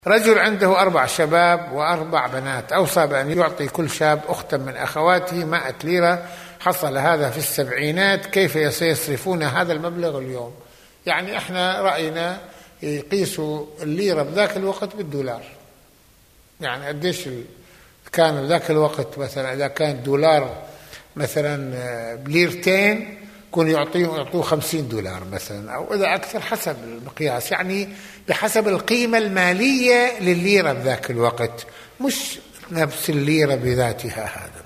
رجل عنده 4 شباب و4 بنات، أوصى بأن يعطي كل شاب أختا من أخواته 100 ليرة. حصل هذا في السبعينات، كيف سيصرفون هذا المبلغ اليوم؟ يعني احنا رأينا يقيسوا الليرة بذاك الوقت بالدولار، يعني قديش كان بذاك الوقت. مثلا إذا كان الدولار مثلا بليرتين كانوا يعطوه 50 دولار مثلا، أو إذا أكثر حسب المقياس، يعني بحسب القيمة المالية للليرة بذاك الوقت، مش نفس الليرة بذاتها. هذا